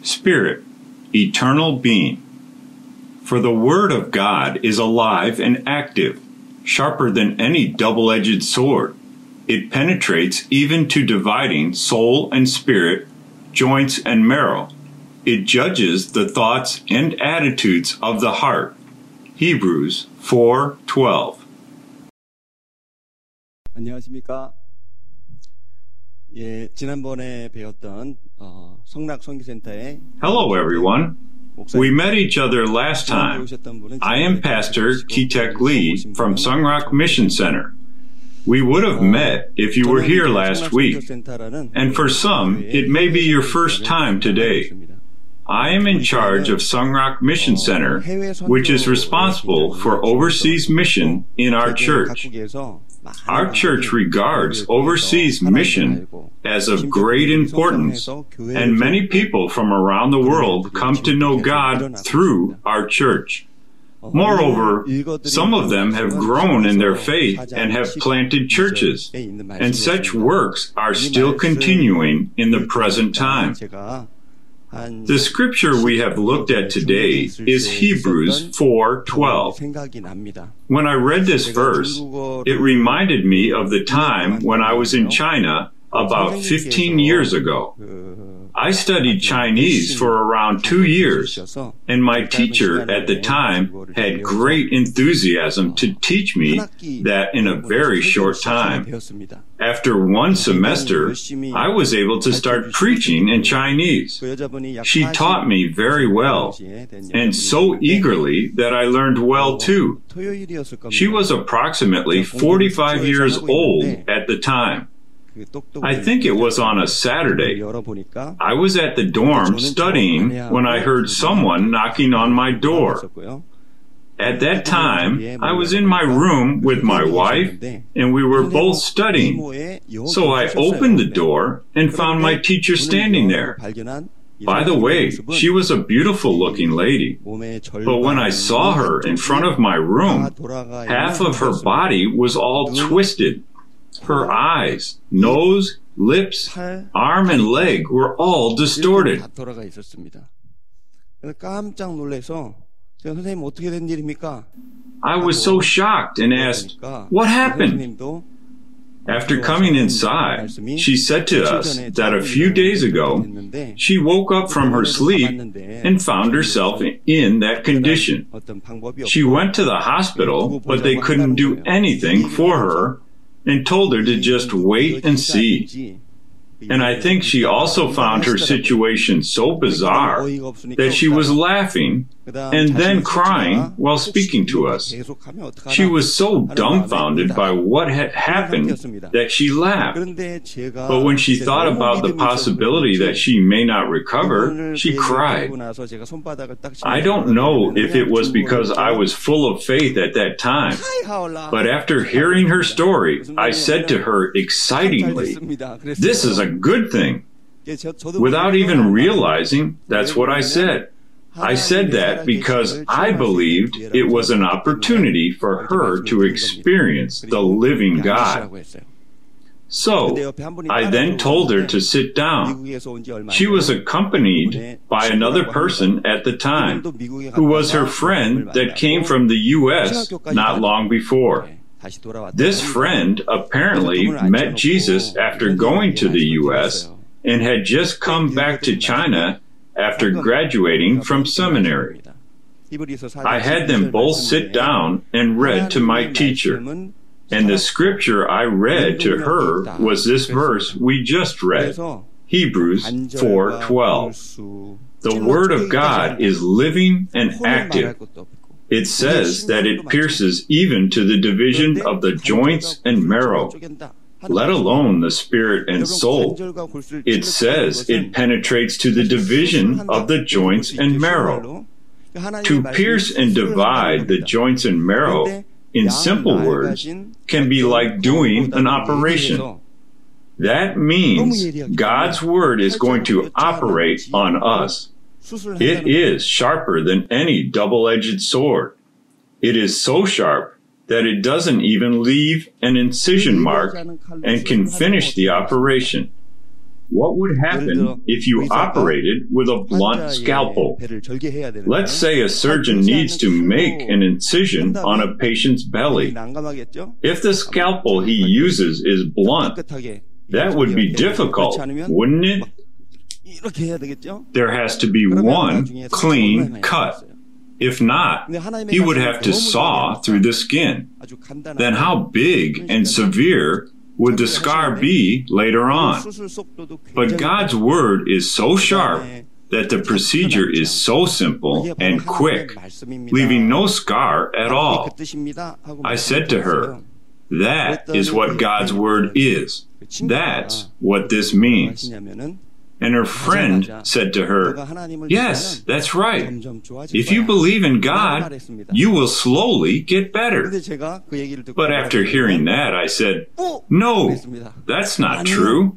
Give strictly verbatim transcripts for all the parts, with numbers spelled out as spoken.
Spirit, eternal being. For the Word of God is alive and active, sharper than any double-edged sword. It penetrates even to dividing soul and spirit, joints and marrow. It judges the thoughts and attitudes of the heart. Hebrews four twelve. 안녕하십니까? 예, 지난번에 배웠던 어, 성락 선교센터의 Hello, everyone. We met each other last time. I am Pastor Ki-Tek Lee from Sungrock Mission Center. We would have met if you were here last week, and for some, it may be your first time today. I am in charge of Sungrock Mission Center, which is responsible for overseas mission in our church. Our church regards overseas mission as of great importance, and many people from around the world come to know God through our church. Moreover, some of them have grown in their faith and have planted churches, and such works are still continuing in the present time. The scripture we have looked at today is Hebrews four twelve. When I read this verse, it reminded me of the time when I was in China about fifteen years ago. I studied Chinese for around two years, and my teacher at the time had great enthusiasm to teach me that in a very short time. After one semester, I was able to start preaching in Chinese. She taught me very well, and so eagerly that I learned well too. She was approximately forty-five years old at the time. I think it was on a Saturday. I was at the dorm studying when I heard someone knocking on my door. At that time, I was in my room with my wife, and we were both studying. So I opened the door and found my teacher standing there. By the way, she was a beautiful-looking lady. But when I saw her in front of my room, half of her body was all twisted. Her eyes, nose, lips, arm, and leg were all distorted. I was so shocked and asked, "What happened?" After coming inside, she said to us that a few days ago, she woke up from her sleep and found herself in that condition. She went to the hospital, but they couldn't do anything for her, and told her to just wait and see. And I think she also found her situation so bizarre that she was laughing and then crying while speaking to us. She was so dumbfounded by what had happened that she laughed. But when she thought about the possibility that she may not recover, she cried. I don't know if it was because I was full of faith at that time, but after hearing her story, I said to her excitingly, "This is a good thing." Without even realizing, that's what I said. I said that because I believed it was an opportunity for her to experience the living God. So, I then told her to sit down. She was accompanied by another person at the time, who was her friend that came from the U S not long before. This friend apparently met Jesus after going to the U S and had just come back to China after graduating from seminary. I had them both sit down and read to my teacher, and the scripture I read to her was this verse we just read, Hebrews four twelve. The Word of God is living and active. It says that it pierces even to the division of the joints and marrow, let alone the spirit and soul. It says it penetrates to the division of the joints and marrow. To pierce and divide the joints and marrow, in simple words, can be like doing an operation. That means God's Word is going to operate on us. It is sharper than any double-edged sword. It is so sharp that it doesn't even leave an incision mark and can finish the operation. what would happen if you operated with a blunt scalpel? Let's say a surgeon needs to make an incision on a patient's belly. If the scalpel he uses is blunt, that would be difficult, wouldn't it? There has to be one clean cut. If not, he would have to saw through the skin. Then how big and severe would the scar be later on? But God's Word is so sharp that the procedure is so simple and quick, leaving no scar at all. I said to her, "That is what God's Word is. That's what this means." And her friend said to her, "Yes, that's right. If you believe in God, you will slowly get better." But after hearing that, I said, "No, that's not true."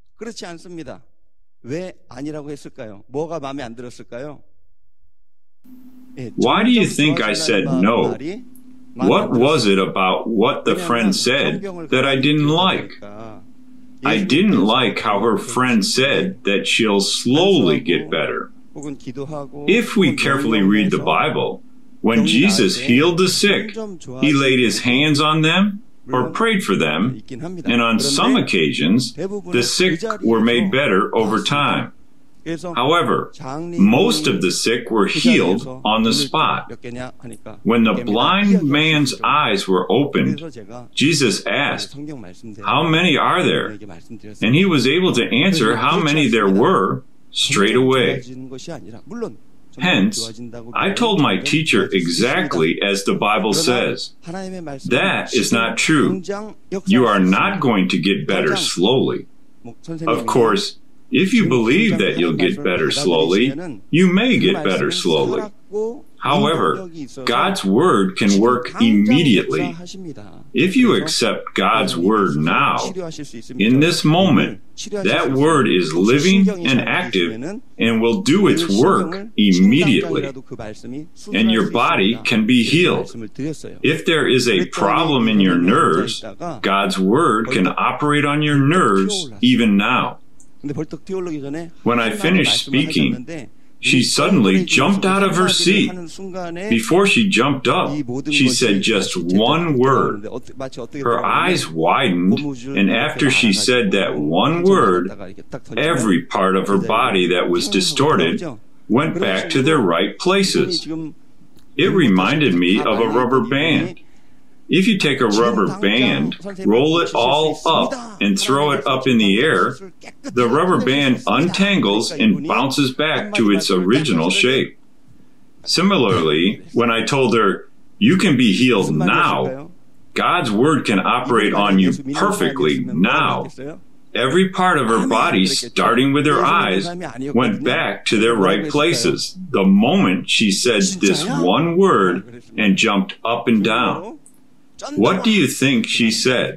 Why do you think I said no? What was it about what the friend said that I didn't like? I didn't like how her friend said that she'll slowly get better. If we carefully read the Bible, when Jesus healed the sick, he laid his hands on them or prayed for them, and on some occasions, the sick were made better over time. However, most of the sick were healed on the spot. When the blind man's eyes were opened, Jesus asked, "How many are there?" And he was able to answer how many there were straight away. Hence, I told my teacher exactly as the Bible says. That is not true. You are not going to get better slowly. Of course, if you believe that you'll get better slowly, you may get better slowly. However, God's Word can work immediately. If you accept God's Word now, in this moment, that Word is living and active and will do its work immediately, and your body can be healed. If there is a problem in your nerves, God's Word can operate on your nerves even now. When I finished speaking, she suddenly jumped out of her seat. Before she jumped up, she said just one word. Her eyes widened, and after she said that one word, every part of her body that was distorted went back to their right places. It reminded me of a rubber band. If you take a rubber band, roll it all up, and throw it up in the air, the rubber band untangles and bounces back to its original shape. Similarly, when I told her, "You can be healed now," God's Word can operate on you perfectly now. Every part of her body, starting with her eyes, went back to their right places the moment she said this one word and jumped up and down. What do you think she said?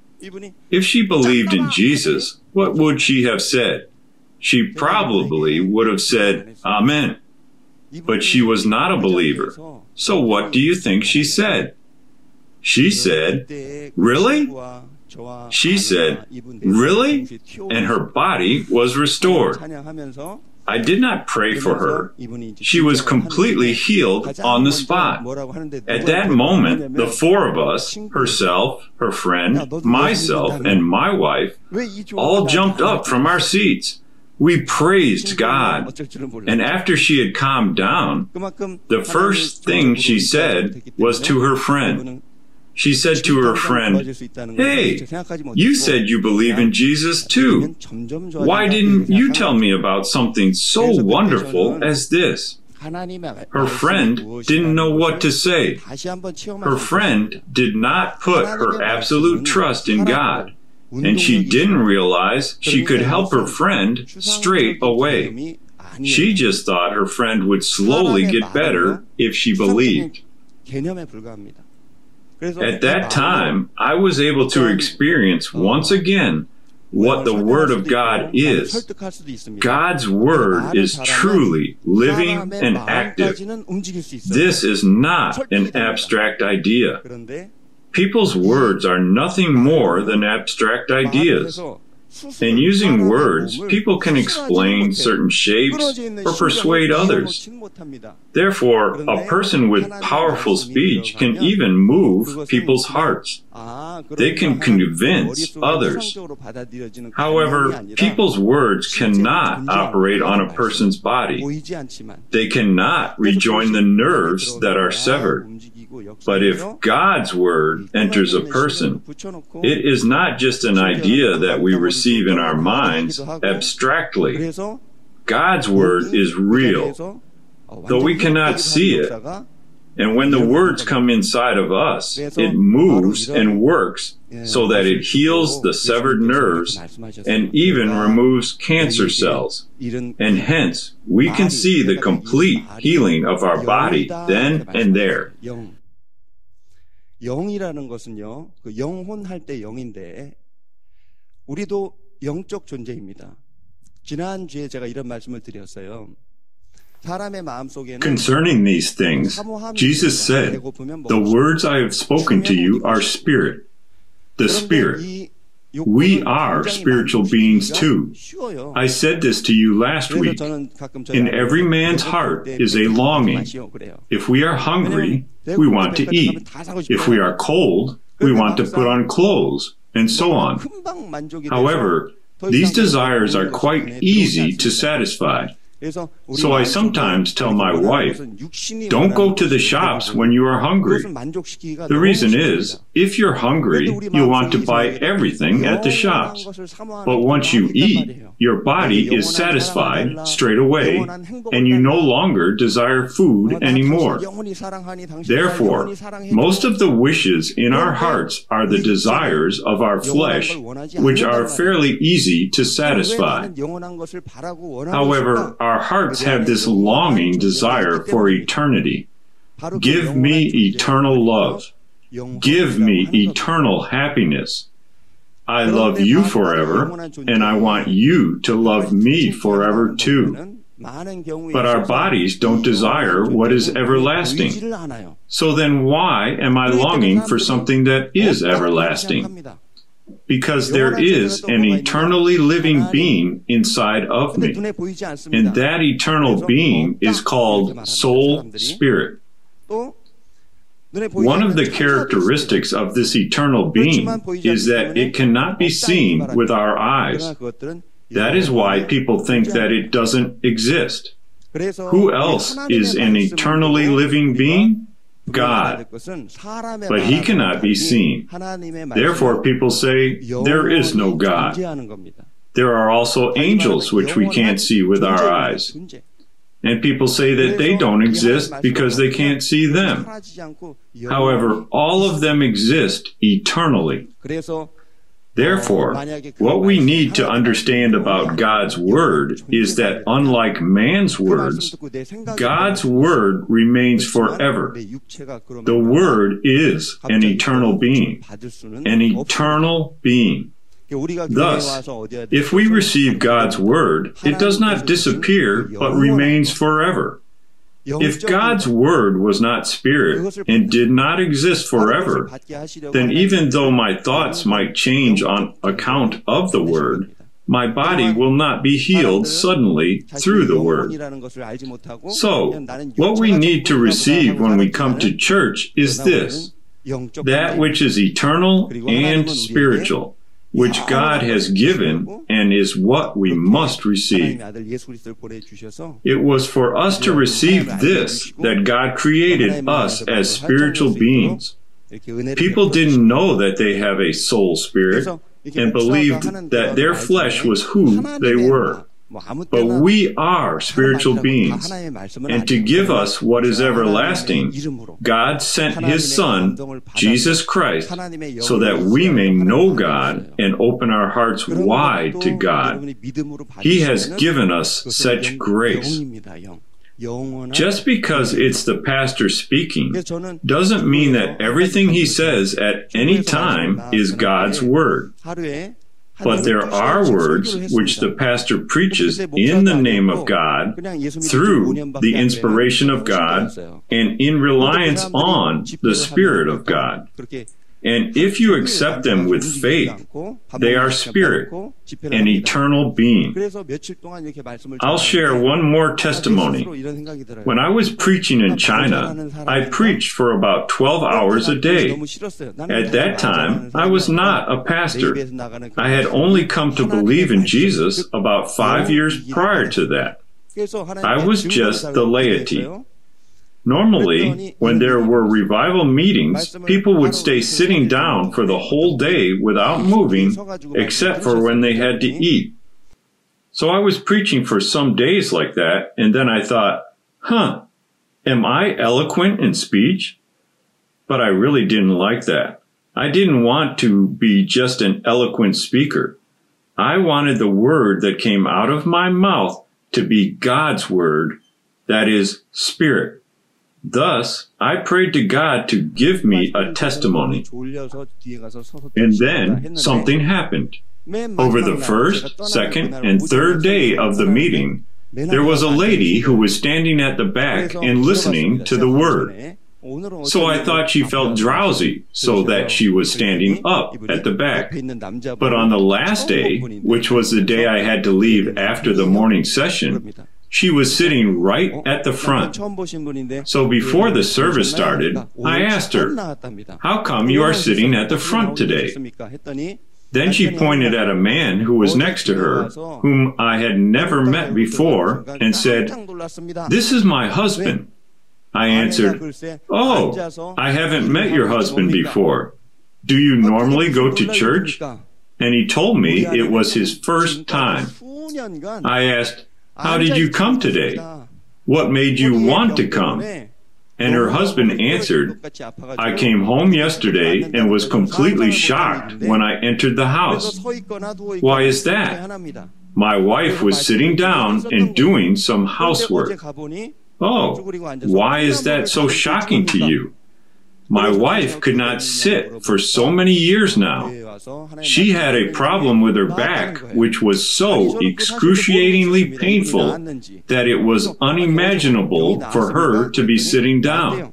If she believed in Jesus, what would she have said? She probably would have said, "Amen." But she was not a believer. So what do you think she said? She said, "Really?" She said, "Really?" And her body was restored. I did not pray for her. She was completely healed on the spot. At that moment, the four of us, herself, her friend, myself, and my wife, all jumped up from our seats. We praised God. And after she had calmed down, the first thing she said was to her friend. She said to her friend, "Hey, you said you believe in Jesus too. Why didn't you tell me about something so wonderful as this?" Her friend didn't know what to say. Her friend did not put her absolute trust in God, and she didn't realize she could help her friend straight away. She just thought her friend would slowly get better if she believed. At that time, I was able to experience once again what the Word of God is. God's Word is truly living and active. This is not an abstract idea. People's words are nothing more than abstract ideas. In using words, people can explain certain shapes or persuade others. Therefore, a person with powerful speech can even move people's hearts. They can convince others. However, people's words cannot operate on a person's body. They cannot rejoin the nerves that are severed. But if God's Word enters a person, it is not just an idea that we receive in our minds abstractly. God's Word is real, though we cannot see it. And when the words come inside of us, it moves and works so that it heals the severed nerves and even removes cancer cells. And hence, we can see the complete healing of our body then and there. 영이라는 것은요, 그 영혼할 때 영인데, 우리도 영적 존재입니다. 지난주에 제가 이런 말씀을 드렸어요. Concerning these things, Jesus said, "The words I have spoken to you are spirit." The spirit. We are spiritual beings too. I said this to you last week. In every man's heart is a longing. If we are hungry, we want to eat. If we are cold, we want to put on clothes, and so on. However, these desires are quite easy to satisfy. So I sometimes tell my wife, don't go to the shops when you are hungry. The reason is, if you're hungry, you'll want to buy everything at the shops. But once you eat, your body is satisfied straight away, and you no longer desire food anymore. Therefore, most of the wishes in our hearts are the desires of our flesh, which are fairly easy to satisfy. However, our hearts have this longing desire for eternity. Give me eternal love. Give me eternal happiness. I love you forever, and I want you to love me forever too. But our bodies don't desire what is everlasting. So then why am I longing for something that is everlasting? Because there is an eternally living being inside of me. And that eternal being is called soul spirit. One of the characteristics of this eternal being is that it cannot be seen with our eyes. That is why people think that it doesn't exist. Who else is an eternally living being? God. But He cannot be seen. Therefore, people say, there is no God. There are also angels which we can't see with our eyes. And people say that they don't exist because they can't see them. However, all of them exist eternally. Therefore, what we need to understand about God's Word is that unlike man's words, God's Word remains forever. The Word is an eternal being, an eternal being. Thus, if we receive God's Word, it does not disappear, but remains forever. If God's Word was not spirit and did not exist forever, then even though my thoughts might change on account of the Word, my body will not be healed suddenly through the Word. So, what we need to receive when we come to church is this, that which is eternal and spiritual, which God has given and is what we must receive. It was for us to receive this that God created us as spiritual beings. People didn't know that they have a soul spirit and believed that their flesh was who they were. But we are spiritual beings, and to give us what is everlasting, God sent His Son, Jesus Christ, so that we may know God and open our hearts wide to God. He has given us such grace. Just because it's the pastor speaking doesn't mean that everything he says at any time is God's Word. But there are words which the pastor preaches in the name of God, through the inspiration of God, and in reliance on the Spirit of God. And if you accept them with faith, they are spirit, an eternal being. I'll share one more testimony. When I was preaching in China, I preached for about twelve hours a day. At that time, I was not a pastor. I had only come to believe in Jesus about five years prior to that. I was just the laity. Normally, when there were revival meetings, people would stay sitting down for the whole day without moving, except for when they had to eat. So I was preaching for some days like that, and then I thought, huh, am I eloquent in speech? But I really didn't like that. I didn't want to be just an eloquent speaker. I wanted the word that came out of my mouth to be God's word, that is, spirit. Thus, I prayed to God to give me a testimony. And then something happened. Over the first, second, and third day of the meeting, there was a lady who was standing at the back and listening to the word. So I thought she felt drowsy, so that she was standing up at the back. But on the last day, which was the day I had to leave after the morning session, she was sitting right at the front. So before the service started, I asked her, "How come you are sitting at the front today?" Then she pointed at a man who was next to her, whom I had never met before, and said, "This is my husband." I answered, "Oh, I haven't met your husband before. Do you normally go to church?" And he told me it was his first time. I asked, "How did you come today? What made you want to come?" And her husband answered, "I came home yesterday and was completely shocked when I entered the house." Why is that? My wife was sitting down and doing some housework. Oh, why is that so shocking to you? My wife could not sit for so many years now. She had a problem with her back, which was so excruciatingly painful that it was unimaginable for her to be sitting down.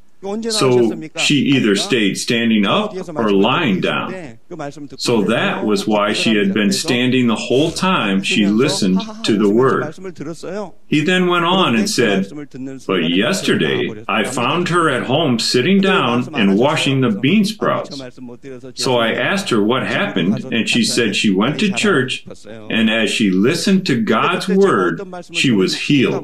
So she either stayed standing up or lying down. So that was why she had been standing the whole time she listened to the word. He then went on and said, "But yesterday I found her at home sitting down and washing the bean sprouts." So I asked her what happened, and she said she went to church, and as she listened to God's word, she was healed.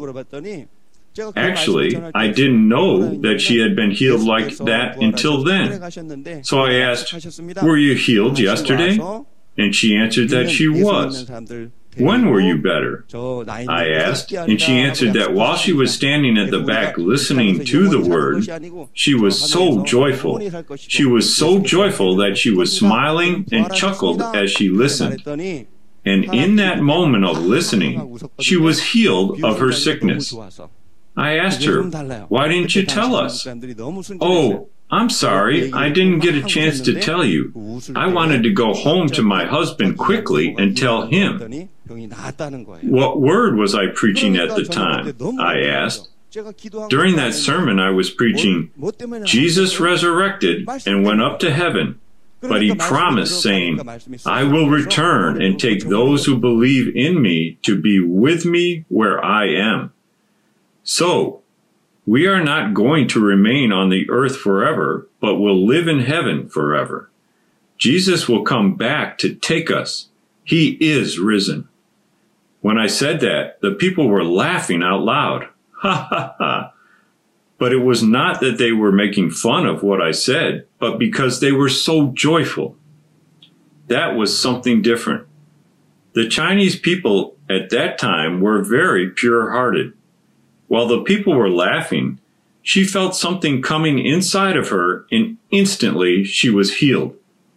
Actually, I didn't know that she had been healed like that until then. So I asked, "Were you healed yesterday?" And she answered that she was. "When were you better?" I asked, and she answered that while she was standing at the back listening to the word, she was so joyful. She was so joyful that she was smiling and chuckled as she listened. And in that moment of listening, she was healed of her sickness. I asked her, "Why didn't you tell us?" "Oh, I'm sorry, I didn't get a chance to tell you. I wanted to go home to my husband quickly and tell him." "What word was I preaching at the time?" I asked. During that sermon I was preaching, "Jesus resurrected and went up to heaven, but he promised, saying, 'I will return and take those who believe in me to be with me where I am.' So, we are not going to remain on the earth forever, but will live in heaven forever. Jesus will come back to take us. He is risen." When I said that, the people were laughing out loud. Ha ha ha. But it was not that they were making fun of what I said, but because they were so joyful. That was something different. The Chinese people at that time were very pure-hearted. While the people were laughing, she felt something coming inside of her, and instantly she was healed.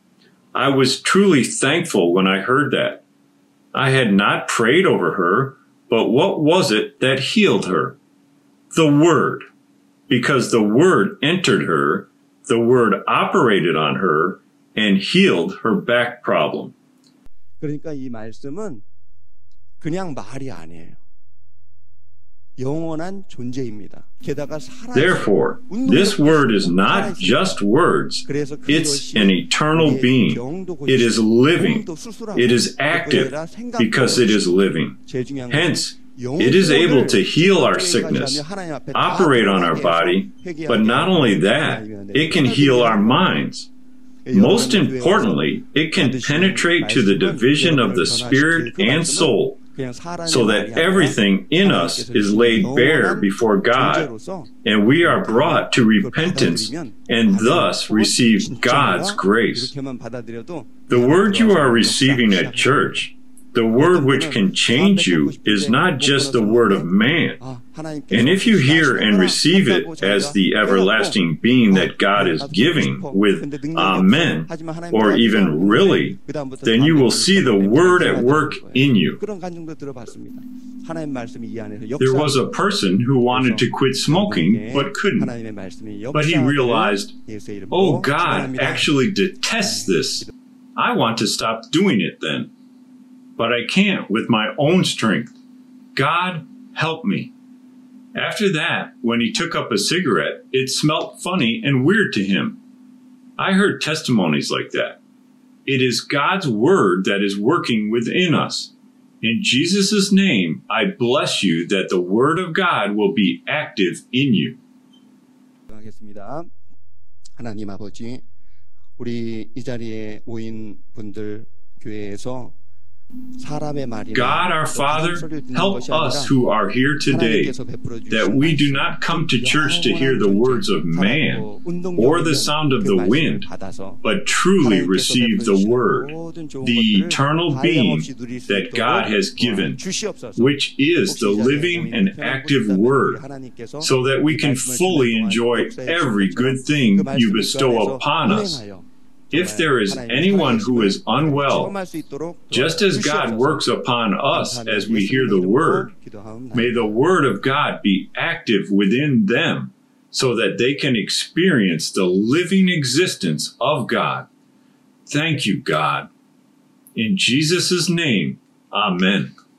I was truly thankful when I heard that. I had not prayed over her, but what was it that healed her? The Word. Because the Word entered her, the Word operated on her, and healed her back problem. 그러니까 이 말씀은 그냥 말이 아니에요. 영원한 존재입니다. Therefore, this word is not just words. It's an eternal being. It is living. It is active because it is living. Hence, it is able to heal our sickness, operate on our body, but not only that, it can heal our minds. Most importantly, it can penetrate to the division of the spirit and soul, so that everything in us is laid bare before God, and we are brought to repentance and thus receive God's grace. The word you are receiving at church, the word which can change you, is not just the word of man. And if you hear and receive it as the everlasting being that God is giving with Amen, or even really, then you will see the word at work in you. There was a person who wanted to quit smoking but couldn't. But he realized, oh, God actually detests this. I want to stop doing it then. But I can't with my own strength. God, help me. After that, when he took up a cigarette, it smelt funny and weird to him. I heard testimonies like that. It is God's word that is working within us. In Jesus' name, I bless you that the word of God will be active in you. 하겠습니다. 하나님 아버지, 우리 이 자리에 모인 분들 교회에서 God our Father, help us who are here today, that we do not come to church to hear the words of man or the sound of the wind, but truly receive the Word, the eternal being that God has given, which is the living and active Word, so that we can fully enjoy every good thing you bestow upon us. If there is anyone who is unwell, just as God works upon us as we hear the Word, may the Word of God be active within them so that they can experience the living existence of God. Thank you, God. In Jesus' name, Amen.